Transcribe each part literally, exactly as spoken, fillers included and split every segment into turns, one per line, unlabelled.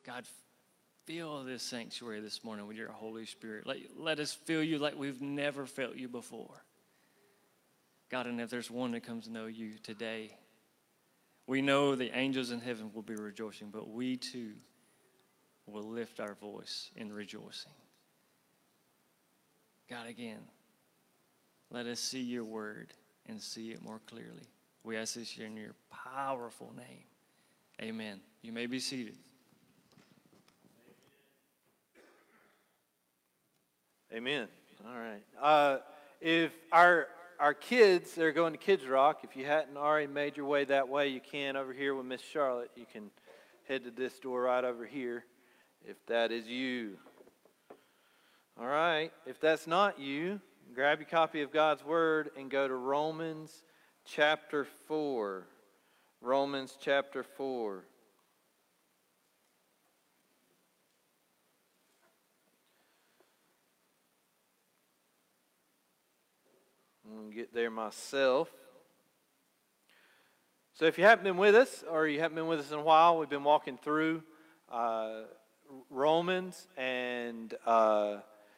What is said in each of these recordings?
God, fill this sanctuary this morning with your Holy Spirit. Let, let us feel you like we've never felt you before. God, and if there's one that comes to know you today, we know the angels in heaven will be rejoicing, but we too will lift our voice in rejoicing. God, again, let us see your word and see it more clearly. We ask this in your powerful name. Amen. You may be seated.
Amen. All right. Uh, if our our kids are going to Kids Rock, if you hadn't already made your way that way, you can over here with Miss Charlotte. You can head to this door right over here, if that is you. All right. If that's not you, grab your copy of God's Word and go to Romans chapter four. Romans chapter four. I'm going to get there myself. So if you haven't been with us, or you haven't been with us in a while, we've been walking through uh, Romans, and uh,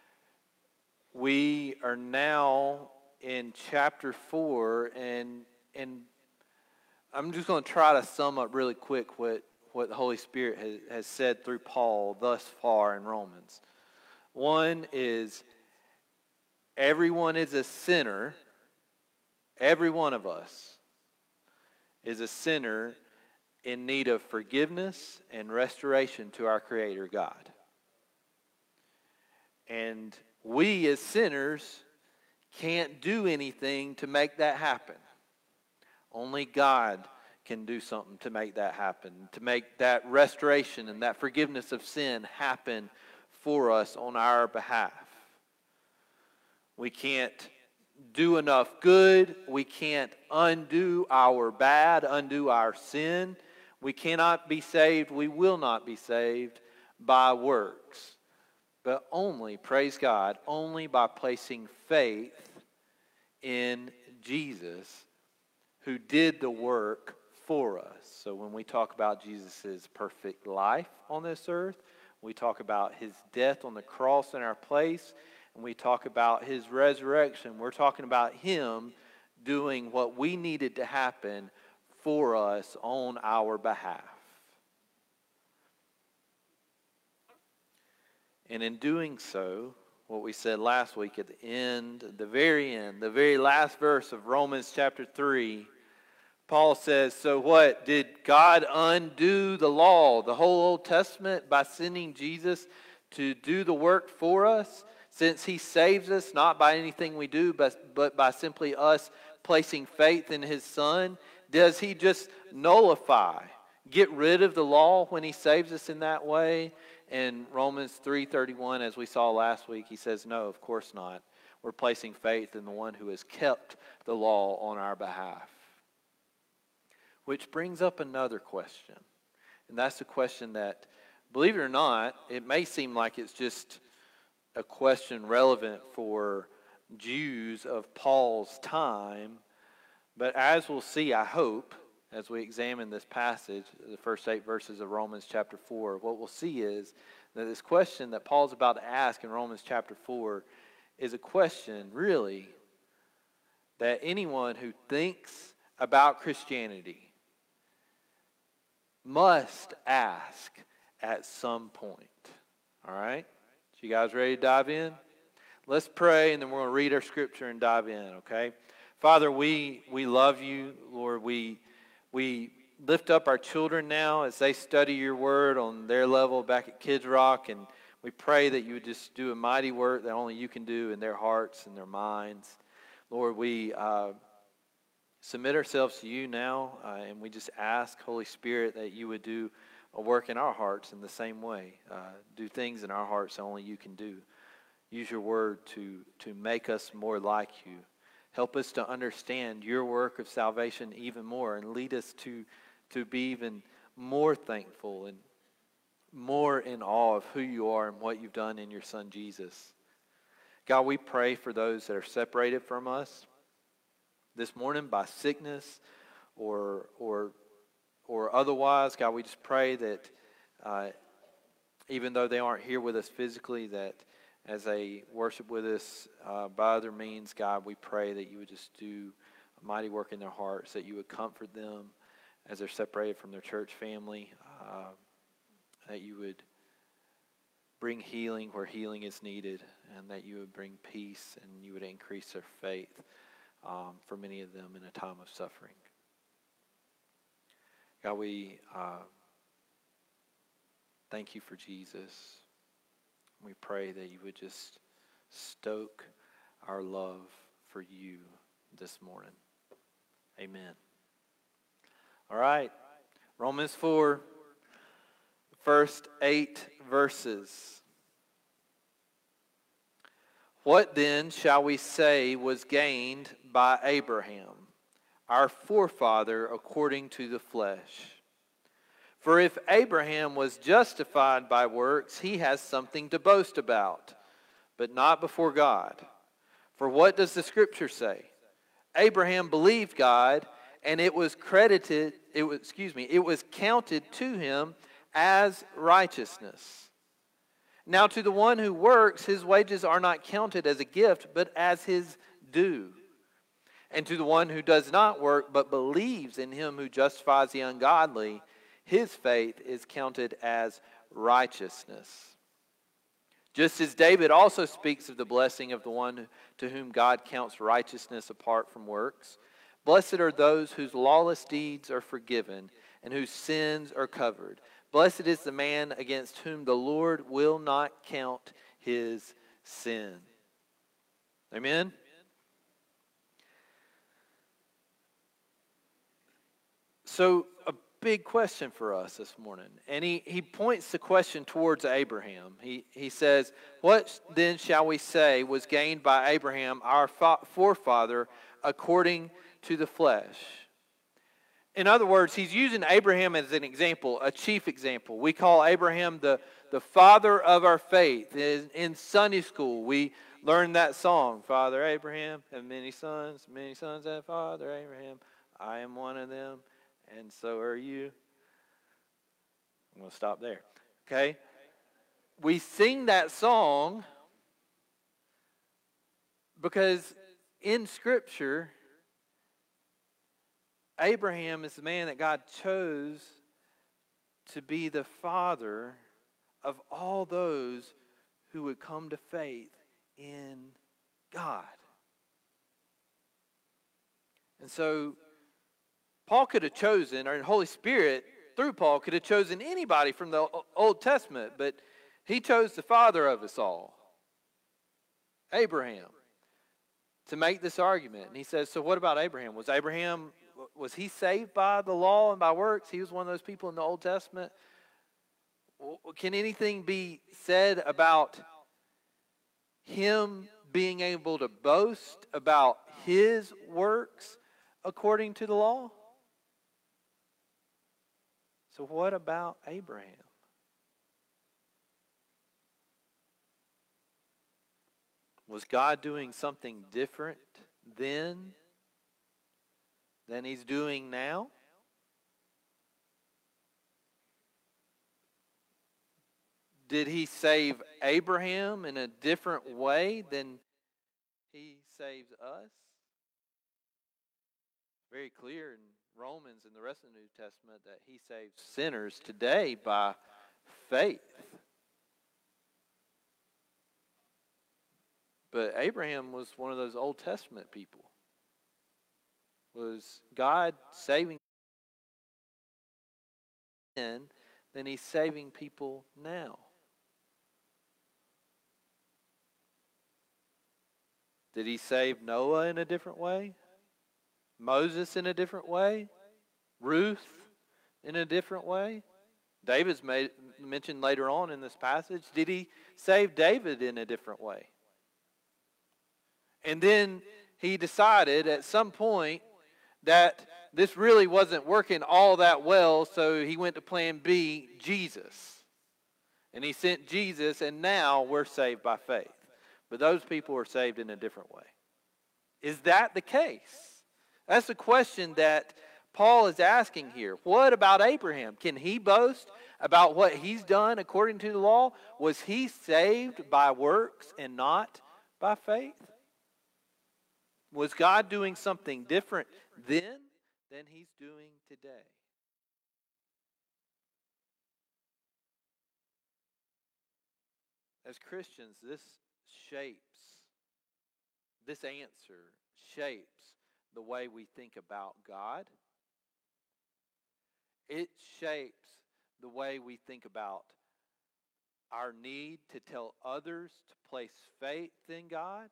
we are now in chapter four, and and I'm just going to try to sum up really quick what, what the Holy Spirit has, has said through Paul thus far in Romans. One is, everyone is a sinner. Every one of us is a sinner in need of forgiveness and restoration to our Creator God. And we as sinners can't do anything to make that happen. Only God can do something to make that happen, to make that restoration and that forgiveness of sin happen for us on our behalf. We can't do enough good. We can't undo our bad, undo our sin. We cannot be saved. We will not be saved by works. But only, praise God, only by placing faith in Jesus, who did the work for us. So when we talk about Jesus' perfect life on this earth, we talk about his death on the cross in our place, and we talk about his resurrection, we're talking about him doing what we needed to happen for us on our behalf. And in doing so, what we said last week at the end, the very end, the very last verse of Romans chapter three, Paul says, so what? Did God undo the law, the whole Old Testament, by sending Jesus to do the work for us? Since he saves us not by anything we do, but, but by simply us placing faith in his Son, does he just nullify, get rid of the law when he saves us in that way? In Romans three thirty-one, as we saw last week, he says, no, of course not. We're placing faith in the one who has kept the law on our behalf. Which brings up another question. And that's the question that, believe it or not, it may seem like it's just a question relevant for Jews of Paul's time. But as we'll see, I hope, as we examine this passage, the first eight verses of Romans chapter four, what we'll see is that this question that Paul's about to ask in Romans chapter four is a question, really, that anyone who thinks about Christianity must ask at some point. All right? So you guys ready to dive in? Let's pray, and then we're going to read our scripture and dive in, okay? Father, we we love you, Lord. We we lift up our children now as they study your word on their level back at Kids Rock, and we pray that you would just do a mighty work that only you can do in their hearts and their minds. Lord, we uh, submit ourselves to you now, uh, and we just ask, Holy Spirit, that you would do a work in our hearts in the same way. Uh, do things in our hearts that only you can do. Use your word to, to make us more like you. Help us to understand your work of salvation even more, and lead us to, to be even more thankful and more in awe of who you are and what you've done in your Son Jesus. God, we pray for those that are separated from us this morning by sickness or or or otherwise. God, we just pray that uh, even though they aren't here with us physically, that as they worship with us uh, by other means, God, we pray that you would just do a mighty work in their hearts, that you would comfort them as they're separated from their church family, uh, that you would bring healing where healing is needed, and that you would bring peace and you would increase their faith um, for many of them in a time of suffering. God, we uh, thank you for Jesus. We pray that you would just stoke our love for you this morning. Amen. All right, Romans four, first eight verses. What then shall we say was gained by Abraham, our forefather according to the flesh? For if Abraham was justified by works, he has something to boast about, but not before God. For what does the Scripture say? Abraham believed God, and it was credited, it was, excuse me, it was counted to him as righteousness. Now to the one who works, his wages are not counted as a gift, but as his due. And to the one who does not work, but believes in him who justifies the ungodly, his faith is counted as righteousness. Just as David also speaks of the blessing of the one to whom God counts righteousness apart from works. Blessed are those whose lawless deeds are forgiven and whose sins are covered. Blessed is the man against whom the Lord will not count his sin. Amen? So, a big question for us this morning. And he, he points the question towards Abraham. He, he says, what then shall we say was gained by Abraham, our forefather, according to the flesh? In other words, he's using Abraham as an example, a chief example. We call Abraham the, the father of our faith. In, in Sunday school, we learned that song, Father Abraham had many sons, many sons had Father Abraham. I am one of them, and so are you. I'm going to stop there. Okay? We sing that song because in Scripture, Abraham is the man that God chose to be the father of all those who would come to faith in God. And so Paul could have chosen, or the Holy Spirit through Paul could have chosen anybody from the Old Testament, but he chose the father of us all, Abraham, to make this argument. And he says, so what about Abraham? Was Abraham, was he saved by the law and by works? He was one of those people in the Old Testament. Can anything be said about him being able to boast about his works according to the law? So what about Abraham? Was God doing something different then than he's doing now? Did he save Abraham in a different way than he saves us? Very clear in Romans and the rest of the New Testament that he saves sinners today by faith. But Abraham was one of those Old Testament people. Was God saving then, then he's saving people now? Did he save Noah in a different way? Moses in a different way? Ruth in a different way? David's made, mentioned later on in this passage. Did he save David in a different way? And then he decided at some point that this really wasn't working all that well, so he went to plan B, Jesus. And he sent Jesus, and now we're saved by faith. But those people are saved in a different way. Is that the case? That's the question that Paul is asking here. What about Abraham? Can he boast about what he's done according to the law? Was he saved by works and not by faith? Was God doing something different then than he's doing today? As Christians, this shapes, this answer shapes the way we think about God. It shapes the way we think about our need to tell others to place faith in God.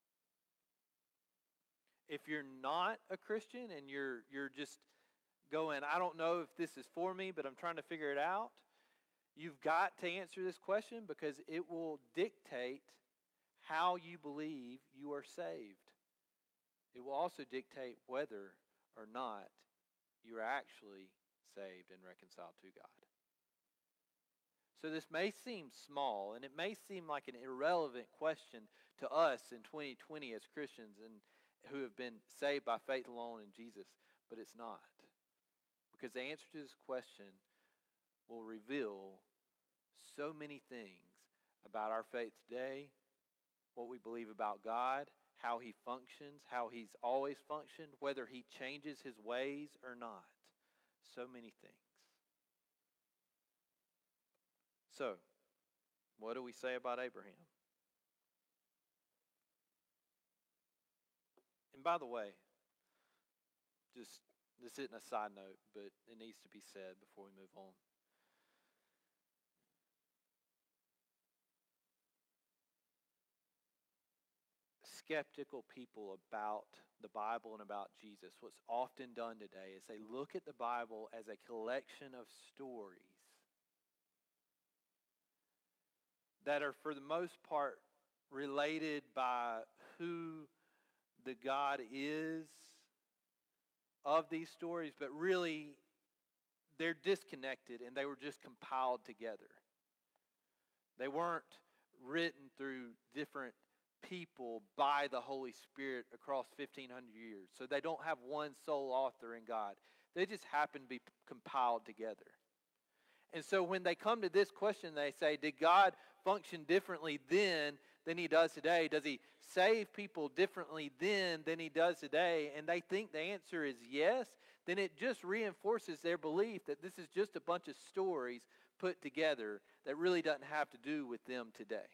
If you're not a Christian and you're you're just going, I don't know if this is for me, but I'm trying to figure it out, you've got to answer this question because it will dictate how you believe you are saved. It will also dictate whether or not you're actually saved and reconciled to God. So this may seem small, and it may seem like an irrelevant question to us in twenty twenty as Christians and who have been saved by faith alone in Jesus, but it's not. Because the answer to this question will reveal so many things about our faith today, what we believe about God, how he functions, how he's always functioned, whether he changes his ways or not. So many things. So, what do we say about Abraham? And by the way, just this isn't a side note, but it needs to be said before we move on. Skeptical people about the Bible and about Jesus, what's often done today is they look at the Bible as a collection of stories that are for the most part related by who the God is of these stories, but really they're disconnected and they were just compiled together. They weren't written through different people by the Holy Spirit across fifteen hundred years. So they don't have one sole author in God. They just happen to be compiled together. And so when they come to this question, they say, did God function differently then than he does today? Does he save people differently then than he does today? And they think the answer is yes. Then it just reinforces their belief that this is just a bunch of stories put together that really doesn't have to do with them today.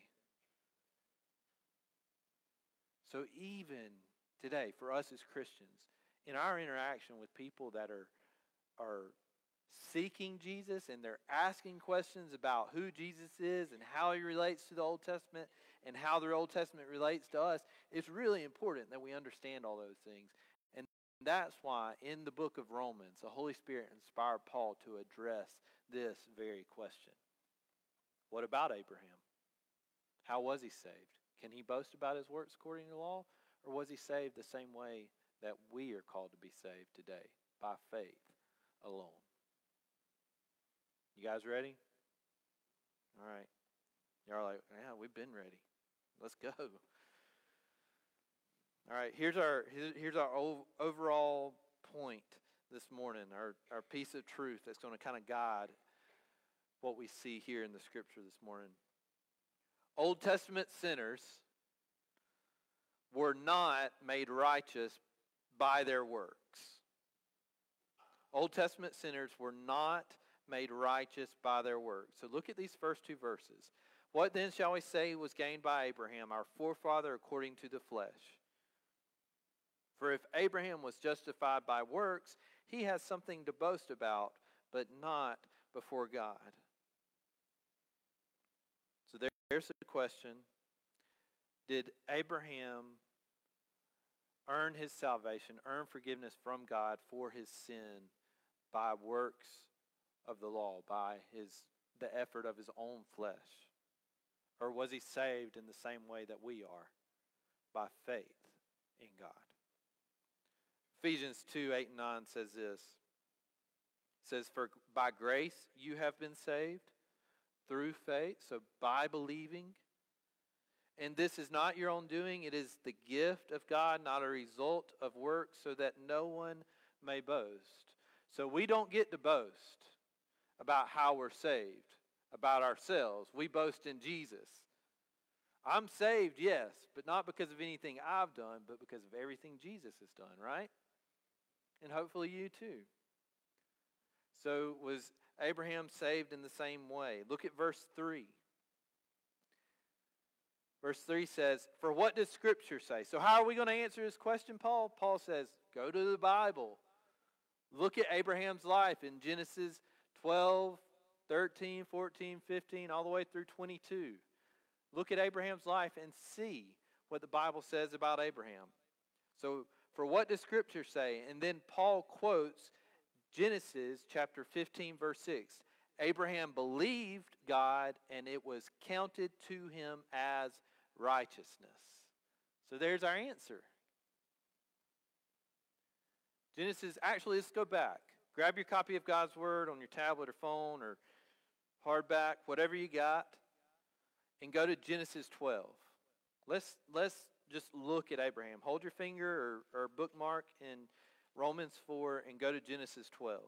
So even today, for us as Christians, in our interaction with people that are, are seeking Jesus and they're asking questions about who Jesus is and how he relates to the Old Testament and how the Old Testament relates to us, it's really important that we understand all those things. And that's why in the book of Romans, the Holy Spirit inspired Paul to address this very question. What about Abraham? How was he saved? Can he boast about his works according to the law? Or was he saved the same way that we are called to be saved today, by faith alone? You guys ready? All right. Y'all are like, yeah, we've been ready. Let's go. All right, here's our here's our overall point this morning, our, our piece of truth that's going to kind of guide what we see here in the scripture this morning. Old Testament sinners were not made righteous by their works. Old Testament sinners were not made righteous by their works. So look at these first two verses. What then shall we say was gained by Abraham, our forefather according to the flesh? For if Abraham was justified by works, he has something to boast about, but not before God. So there, there's the question. Did Abraham earn his salvation, earn forgiveness from God for his sin by works of the law, by his the effort of his own flesh? Or was he saved in the same way that we are, by faith in God? Ephesians two, eight and nine says this. It says, for by grace you have been saved through faith, so by believing. And this is not your own doing, it is the gift of God, not a result of works, so that no one may boast. So we don't get to boast about how we're saved, about ourselves. We boast in Jesus. I'm saved, yes, but not because of anything I've done, but because of everything Jesus has done, right? And hopefully you too. So was Abraham saved in the same way? Look at verse three. Verse three says, for what does Scripture say? So how are we going to answer this question, Paul? Paul says, go to the Bible. Look at Abraham's life in Genesis twelve, thirteen, fourteen, fifteen, all the way through twenty-two. Look at Abraham's life and see what the Bible says about Abraham. So, for what does Scripture say? And then Paul quotes Genesis chapter fifteen, verse six. Abraham believed God, and it was counted to him as righteousness. So there's our answer. Genesis, actually, let's go back. Grab your copy of God's Word on your tablet or phone or hardback, whatever you got, and go to Genesis twelve. Let's, let's just look at Abraham. Hold your finger or, or bookmark in Romans four and go to Genesis twelve.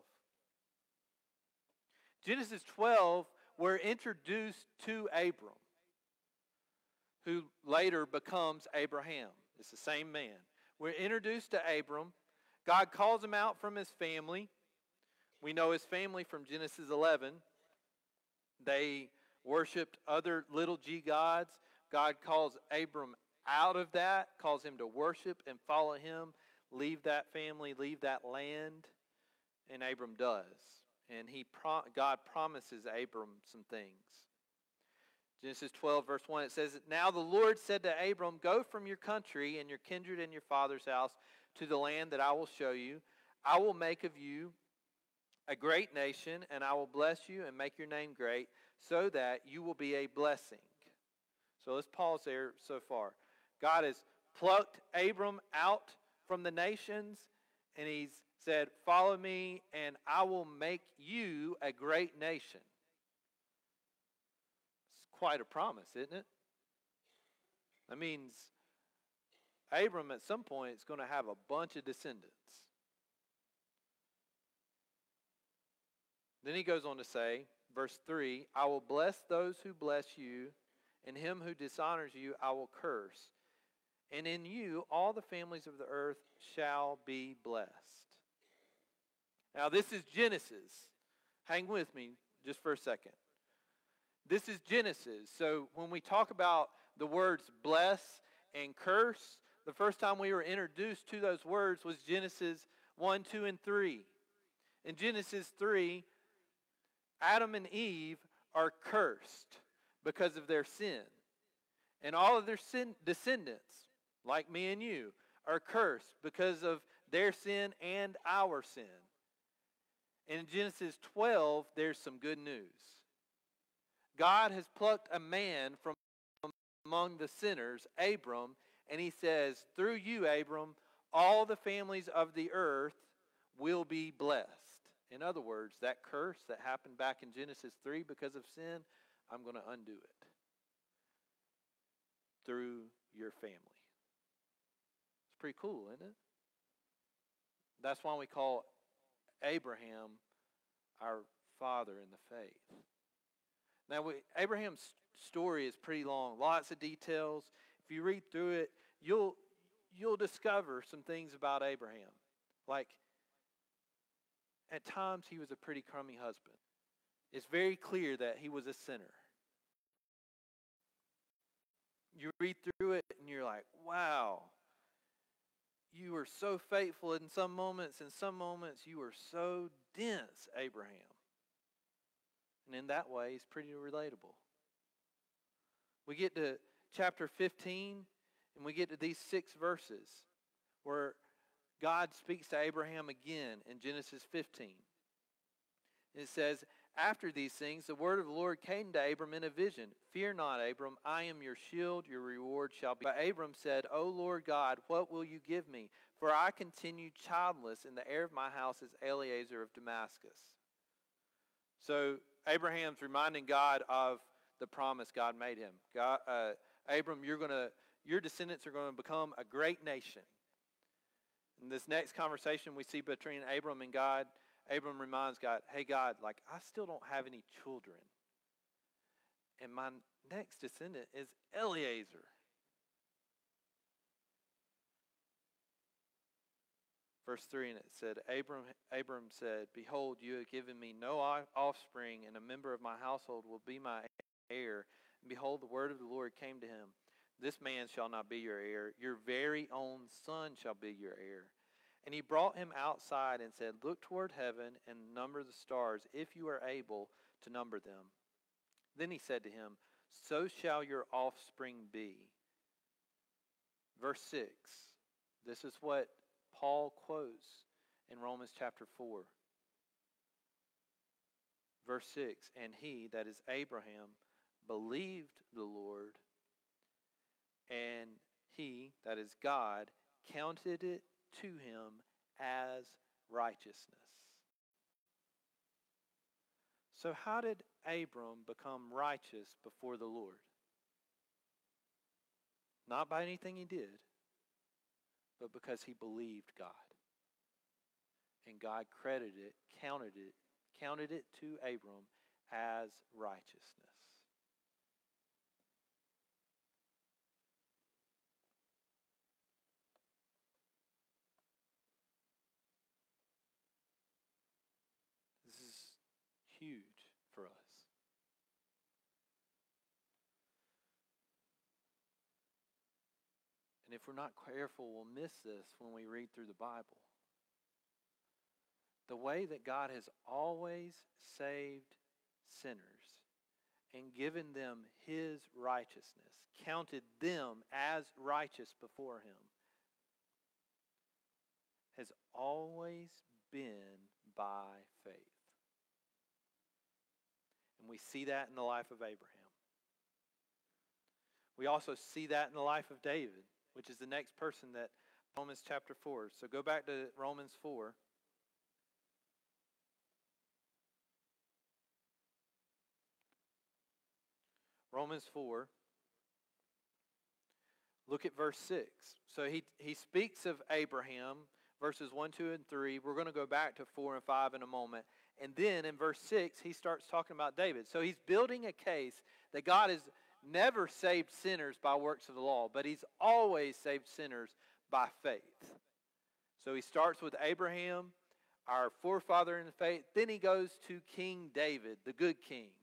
Genesis twelve, we're introduced to Abram, who later becomes Abraham. It's the same man. We're introduced to Abram. God calls him out from his family. We know his family from Genesis eleven. They worshipped other little g gods. God calls Abram out of that, calls him to worship and follow him, leave that family, leave that land, and Abram does. And he God promises Abram some things. Genesis twelve, verse one, it says, now the Lord said to Abram, go from your country and your kindred and your father's house to the land that I will show you. I will make of you a great nation, and I will bless you and make your name great, so that you will be a blessing. So let's pause there so far. God has plucked Abram out from the nations, and he's said, follow me, and I will make you a great nation. It's quite a promise, isn't it? That means Abram at some point is going to have a bunch of descendants. Then he goes on to say, verse three, I will bless those who bless you, and him who dishonors you I will curse. And in you all the families of the earth shall be blessed. Now this is Genesis. Hang with me just for a second. This is Genesis. So when we talk about the words bless and curse, the first time we were introduced to those words was Genesis one, two, and three. In Genesis three, Adam and Eve are cursed because of their sin. And all of their sin, descendants, like me and you, are cursed because of their sin and our sin. And in Genesis twelve, there's some good news. God has plucked a man from among the sinners, Abram, and he says, through you, Abram, all the families of the earth will be blessed. In other words, that curse that happened back in Genesis three because of sin, I'm going to undo it through your family. It's pretty cool, isn't it? That's why we call Abraham our father in the faith. Now, we, Abraham's story is pretty long, lots of details. If you read through it, you'll you'll discover some things about Abraham. Like, at times he was a pretty crummy husband. It's very clear that he was a sinner. You read through it and you're like, wow, you were so faithful in some moments, in some moments you were so dense, Abraham. And in that way, he's pretty relatable. We get to chapter fifteen, and we get to these six verses where God speaks to Abraham again in Genesis fifteen. It says, after these things, the word of the Lord came to Abram in a vision. Fear not, Abram, I am your shield, your reward shall be. But Abram said, O Lord God, what will you give me? For I continue childless, and the heir of my house is Eliezer of Damascus. So Abraham's reminding God of the promise God made him. God, uh, Abram, you're gonna, your descendants are going to become a great nation. In this next conversation we see between Abram and God, Abram reminds God, hey, God, like, I still don't have any children. And my next descendant is Eliezer. Verse three, and it said, Abram, Abram said, behold, you have given me no offspring, and a member of my household will be my heir. And behold, the word of the Lord came to him. This man shall not be your heir. Your very own son shall be your heir. And he brought him outside and said, look toward heaven and number the stars, if you are able to number them. Then he said to him, so shall your offspring be. Verse six, this is what Paul quotes in Romans chapter four. Verse six, and he, that is Abraham, believed the Lord, and he, that is God, counted it to him as righteousness. So how did Abram become righteous before the Lord? Not by anything he did, but because he believed God. And God credited it, counted it, counted it to Abram as righteousness. This is huge for us. And if we're not careful, we'll miss this when we read through the Bible. The way that God has always saved sinners and given them his righteousness, counted them as righteous before him, has always been by faith. And we see that in the life of Abraham. We also see that in the life of David, which is the next person that Romans chapter four. So go back to Romans four. Romans four. Look at verse six. So he, he speaks of Abraham, verses one, two, and three. We're going to go back to four and five in a moment. And then in verse six, he starts talking about David. So he's building a case that God has never saved sinners by works of the law, but he's always saved sinners by faith. So he starts with Abraham, our forefather in the faith. Then he goes to King David, the good king.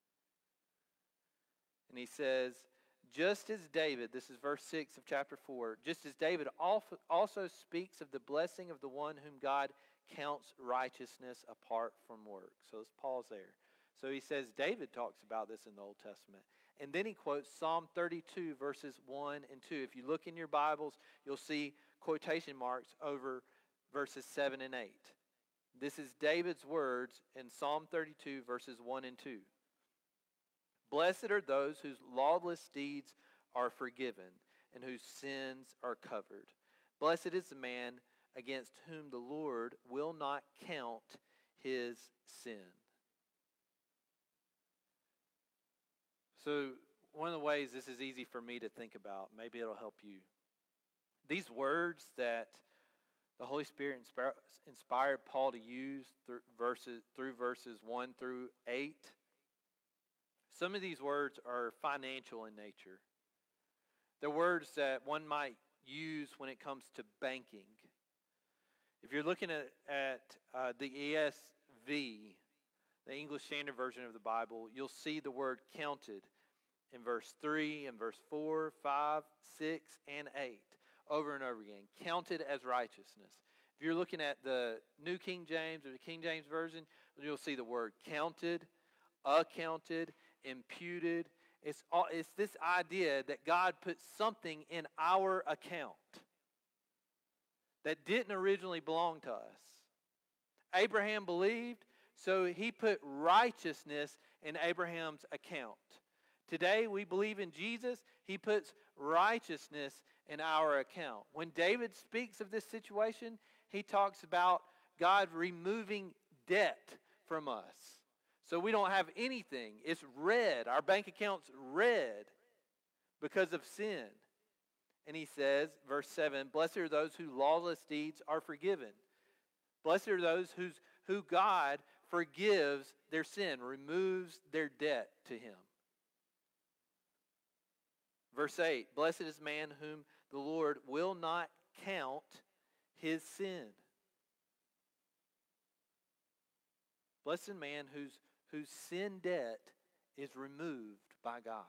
And he says, just as David, this is verse six of chapter four, just as David also speaks of the blessing of the one whom God counts righteousness apart from work. So let's pause there. So he says David talks about this in the Old Testament. And then he quotes Psalm thirty-two, verses one and two. If you look in your Bibles, you'll see quotation marks over verses seven and eight. This is David's words in Psalm thirty-two, verses one and two. Blessed are those whose lawless deeds are forgiven and whose sins are covered. Blessed is the man against whom the Lord will not count his sin. So one of the ways this is easy for me to think about, maybe it'll help you. These words that the Holy Spirit inspired Paul to use through verses, through verses one through eight, some of these words are financial in nature. They're words that one might use when it comes to banking. If you're looking at, at uh, the E S V, the English Standard Version of the Bible, you'll see the word counted in verse three, and verse four, five, six, and eight, over and over again. Counted as righteousness. If you're looking at the New King James or the King James Version, you'll see the word counted, accounted, imputed. It's, all, it's this idea that God put something in our account that didn't originally belong to us. Abraham believed, so he put righteousness in Abraham's account. Today we believe in Jesus, he puts righteousness in our account. When David speaks of this situation, he talks about God removing debt from us. So we don't have anything. It's red. Our bank account's red because of sin. And he says, verse seven, blessed are those whose lawless deeds are forgiven. Blessed are those whose, who God forgives their sin, removes their debt to him. Verse eight, blessed is man whom the Lord will not count his sin. Blessed man whose, whose sin debt is removed by God.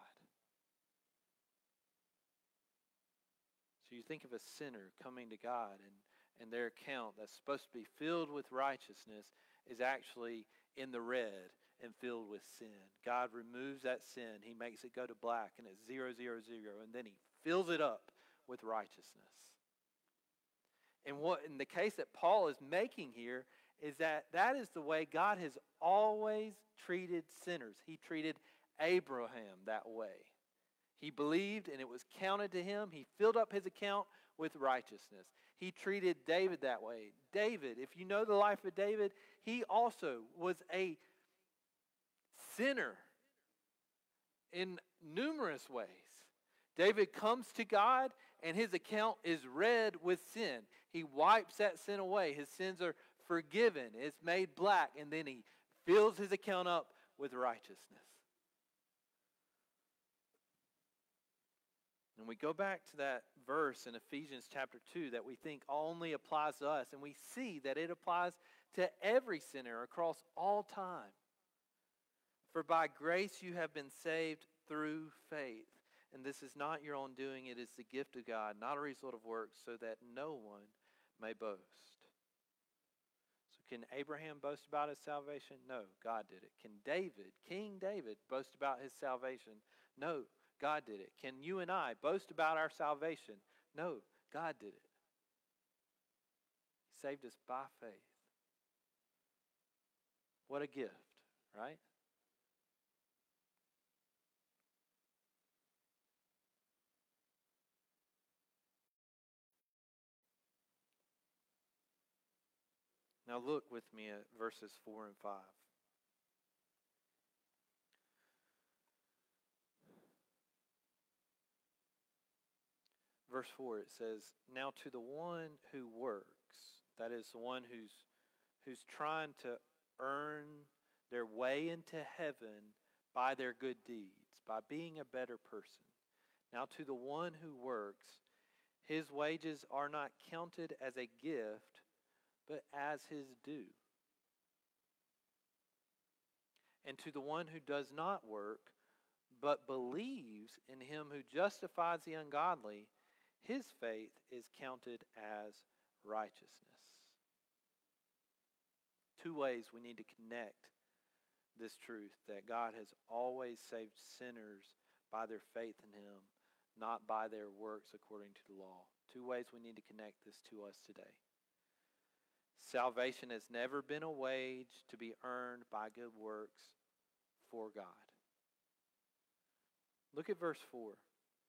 So you think of a sinner coming to God, and, and their account that's supposed to be filled with righteousness is actually in the red and filled with sin. God removes that sin. He makes it go to black, and it's zero, zero, zero, and then he fills it up with righteousness. And what in the case that Paul is making here is that that is the way God has always treated sinners. He treated Abraham that way. He believed and it was counted to him. He filled up his account with righteousness. He treated David that way. David, if you know the life of David, he also was a sinner in numerous ways. David comes to God and his account is red with sin. He wipes that sin away. His sins are forgiven. It's made black, and then he fills his account up with righteousness. And we go back to that verse in Ephesians chapter two that we think only applies to us, and we see that it applies to every sinner across all time. For by grace you have been saved through faith. And this is not your own doing, it is the gift of God, not a result of works, so that no one may boast. So can Abraham boast about his salvation? No, God did it. Can David, King David, boast about his salvation? No, God did it. Can you and I boast about our salvation? No, God did it. He saved us by faith. What a gift, right? Now look with me at verses four and five. Verse four, it says, now to the one who works, that is the one who's, who's trying to earn their way into heaven by their good deeds, by being a better person. Now to the one who works, his wages are not counted as a gift, but as his due. And to the one who does not work, but believes in him who justifies the ungodly, his faith is counted as righteousness. Two ways we need to connect this truth, that God has always saved sinners by their faith in him, not by their works according to the law. Two ways we need to connect this to us today. Salvation has never been a wage to be earned by good works for God. Look at verse four.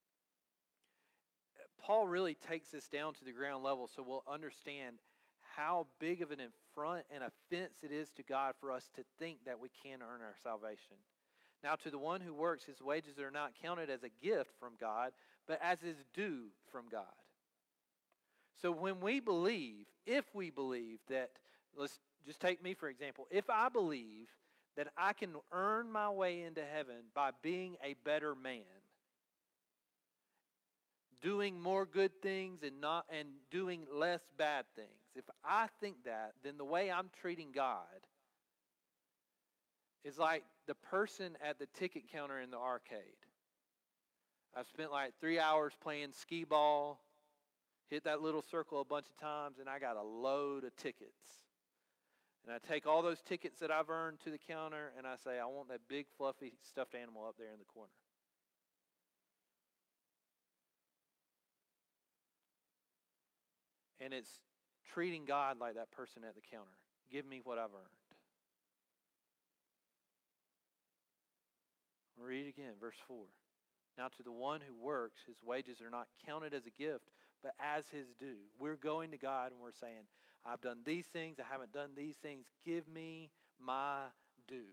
Paul really takes this down to the ground level so we'll understand how big of an affront and offense it is to God for us to think that we can earn our salvation. Now to the one who works, his wages are not counted as a gift from God, but as his due from God. So when we believe, if we believe that, let's just take me for example, if I believe that I can earn my way into heaven by being a better man, doing more good things and not and doing less bad things, if I think that, then the way I'm treating God is like the person at the ticket counter in the arcade. I've spent like three hours playing skee ball, hit that little circle a bunch of times, and I got a load of tickets. And I take all those tickets that I've earned to the counter, and I say, I want that big, fluffy, stuffed animal up there in the corner. And it's treating God like that person at the counter. Give me what I've earned. I'll read it again, verse four. Now to the one who works, his wages are not counted as a gift, but as his due. We're going to God and we're saying, I've done these things, I haven't done these things. Give me my due.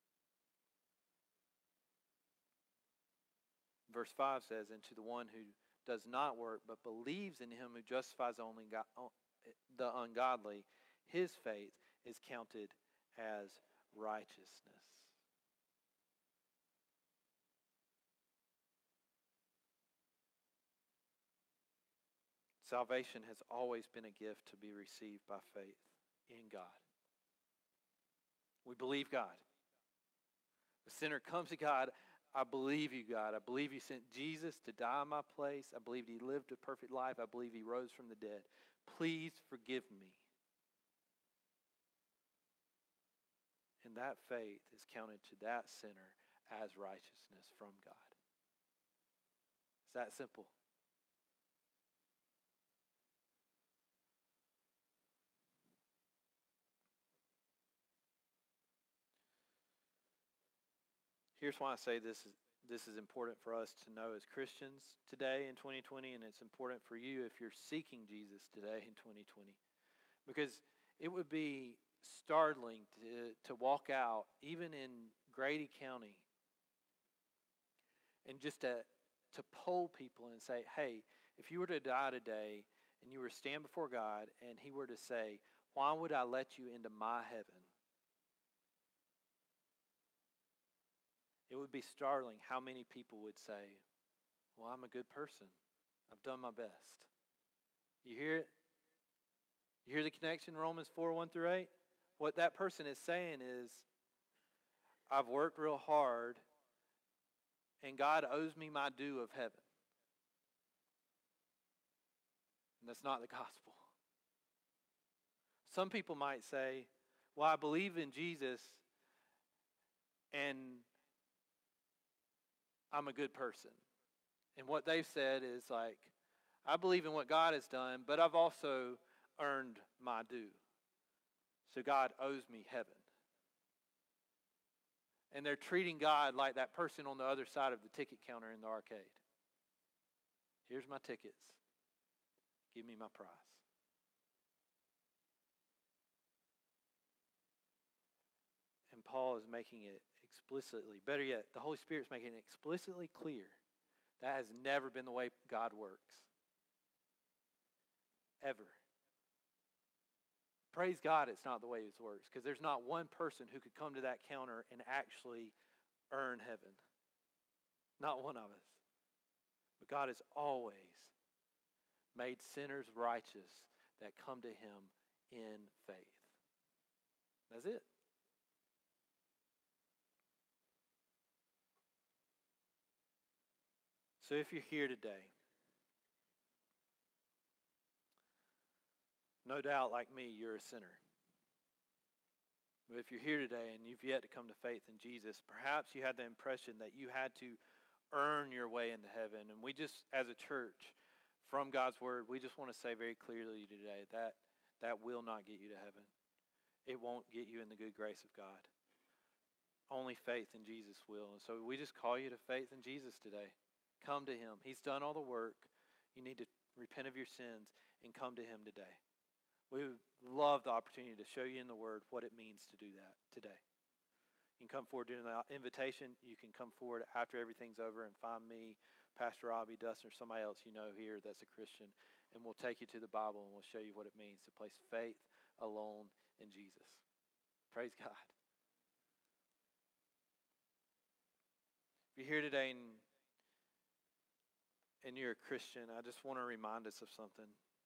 Verse five says, and to the one who does not work, but believes in him who justifies only God, the ungodly, his faith is counted as righteousness. Salvation has always been a gift to be received by faith in God. We believe God. The sinner comes to God. I believe you, God. I believe you sent Jesus to die in my place. I believe he lived a perfect life. I believe he rose from the dead. Please forgive me. And that faith is counted to that sinner as righteousness from God. It's that simple. Here's why I say this is, this is important for us to know as Christians today in twenty twenty, and it's important for you if you're seeking Jesus today in twenty twenty. Because it would be startling to, to walk out, even in Grady County, and just to, to poll people and say, hey, if you were to die today and you were to stand before God and he were to say, why would I let you into my heaven? It would be startling how many people would say, well, I'm a good person. I've done my best. You hear it? You hear the connection, Romans four, one through eight? What that person is saying is, I've worked real hard, and God owes me my due of heaven. And that's not the gospel. Some people might say, well, I believe in Jesus, and I'm a good person. And what they've said is like, I believe in what God has done, but I've also earned my due. So God owes me heaven. And they're treating God like that person on the other side of the ticket counter in the arcade. Here's my tickets. Give me my prize. And Paul is making it explicitly, better yet, the Holy Spirit's making it explicitly clear that has never been the way God works. Ever. Praise God it's not the way it works, because there's not one person who could come to that counter and actually earn heaven. Not one of us. But God has always made sinners righteous that come to him in faith. That's it. So if you're here today, no doubt like me, you're a sinner. But if you're here today and you've yet to come to faith in Jesus, perhaps you had the impression that you had to earn your way into heaven. And we just, as a church, from God's word, we just want to say very clearly today that that will not get you to heaven. It won't get you in the good grace of God. Only faith in Jesus will. And so we just call you to faith in Jesus today. Come to him. He's done all the work. You need to repent of your sins and come to him today. We would love the opportunity to show you in the word what it means to do that today. You can come forward during the invitation. You can come forward after everything's over and find me, Pastor Robbie, Dustin, or somebody else you know here that's a Christian, and we'll take you to the Bible and we'll show you what it means to place faith alone in Jesus. Praise God. If you're here today and, and you're a Christian, I just want to remind us of something.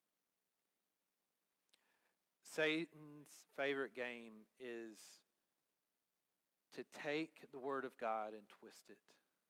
Satan's favorite game is to take the word of God and twist it.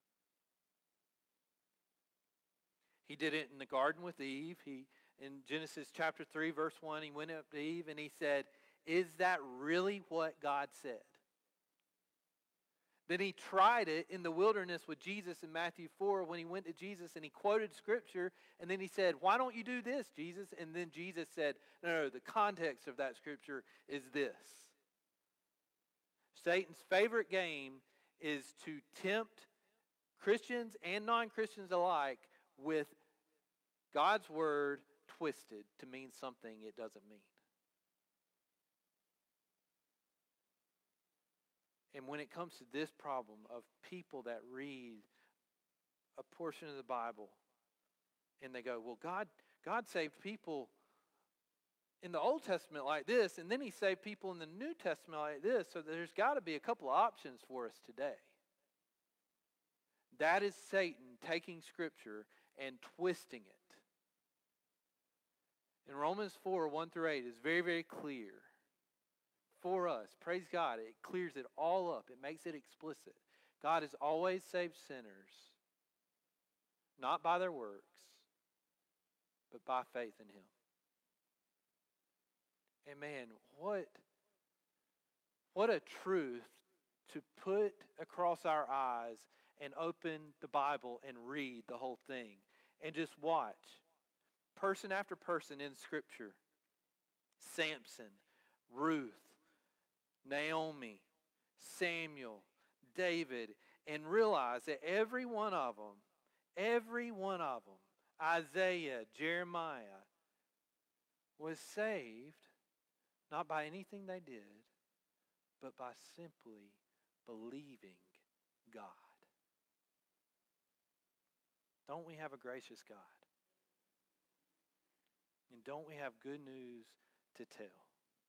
He did it in the garden with Eve. He, in Genesis chapter three, verse one, he went up to Eve and he said, is that really what God said? Then he tried it in the wilderness with Jesus in Matthew four when he went to Jesus and he quoted scripture, and then he said, why don't you do this, Jesus? And then Jesus said, no, no, the context of that scripture is this. Satan's favorite game is to tempt Christians and non-Christians alike with God's word twisted to mean something it doesn't mean. And when it comes to this problem of people that read a portion of the Bible and they go, well, God, God saved people in the Old Testament like this, and then he saved people in the New Testament like this, so there's got to be a couple of options for us today. That is Satan taking Scripture and twisting it. In Romans four, one through eight is very, very clear for us. Praise God. It clears it all up. It makes it explicit. God has always saved sinners, not by their works, but by faith in Him. And man, what, what a truth to put across our eyes and open the Bible and read the whole thing. And just watch. Person after person in Scripture. Samson, Ruth, Naomi, Samuel, David. And realize that every one of them, every one of them, Isaiah, Jeremiah, was saved not by anything they did, but by simply believing God. Don't we have a gracious God? And don't we have good news to tell?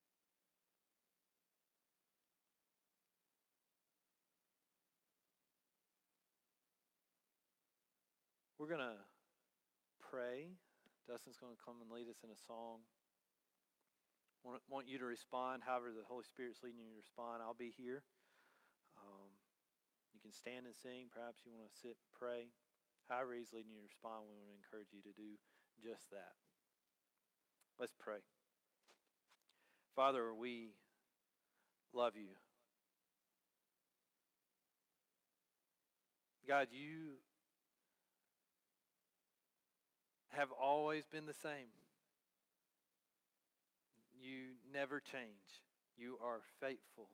We're going to pray. Dustin's going to come and lead us in a song. I want, want you to respond however the Holy Spirit's leading you to respond. I'll be here. Um, you can stand and sing. Perhaps you want to sit and pray. However He's leading you to respond, we want to encourage you to do just that. Let's pray. Father, we love you. God, you have always been the same. You never change. You are faithful.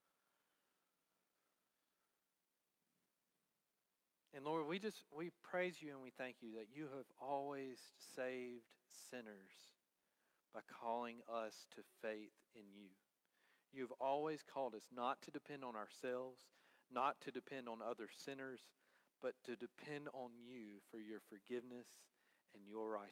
And Lord, we just, we praise you and we thank you that you have always saved sinners by calling us to faith in you. You've always called us not to depend on ourselves, not to depend on other sinners, but to depend on you for your forgiveness and your righteousness.